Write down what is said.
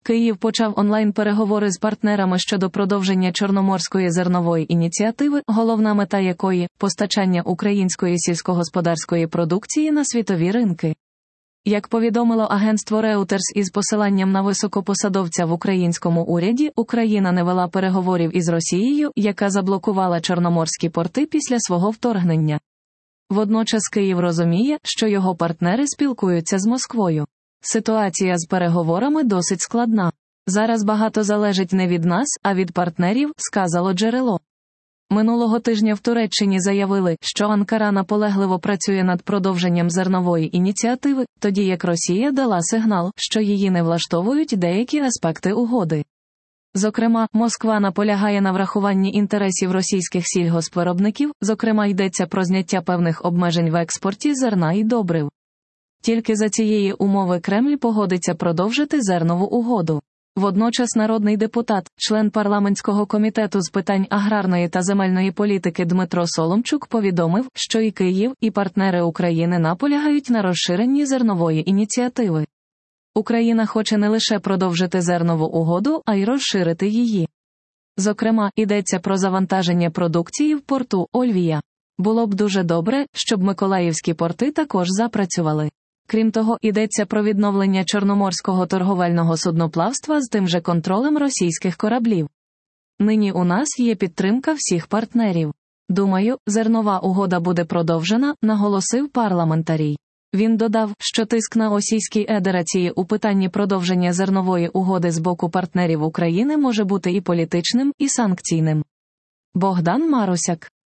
Київ почав онлайн-переговори з партнерами щодо продовження Чорноморської зернової ініціативи, головна мета якої – постачання української сільськогосподарської продукції на світові ринки. Як повідомило агентство Reuters із посиланням на високопосадовця в українському уряді, Україна не вела переговорів із Росією, яка заблокувала чорноморські порти після свого вторгнення. Водночас Київ розуміє, що його партнери спілкуються з Москвою. Ситуація з переговорами досить складна. Зараз багато залежить не від нас, а від партнерів, сказало джерело. Минулого тижня в Туреччині заявили, що Анкара наполегливо працює над продовженням зернової ініціативи, тоді як Росія дала сигнал, що її не влаштовують деякі аспекти угоди. Зокрема, Москва наполягає на врахуванні інтересів російських сільгоспвиробників, зокрема йдеться про зняття певних обмежень в експорті зерна і добрив. Тільки за цієї умови Кремль погодиться продовжити зернову угоду. Водночас народний депутат, член парламентського комітету з питань аграрної та земельної політики Дмитро Соломчук повідомив, що і Київ, і партнери України наполягають на розширенні зернової ініціативи. Україна хоче не лише продовжити зернову угоду, а й розширити її. Зокрема, йдеться про завантаження продукції в порту Ольвія. Було б дуже добре, щоб миколаївські порти також запрацювали. Крім того, йдеться про відновлення чорноморського торговельного судноплавства з тим же контролем російських кораблів. Нині у нас є підтримка всіх партнерів. Думаю, зернова угода буде продовжена, наголосив парламентарій. Він додав, що тиск на Російській Федерації у питанні продовження зернової угоди з боку партнерів України може бути і політичним, і санкційним. Богдан Марусяк.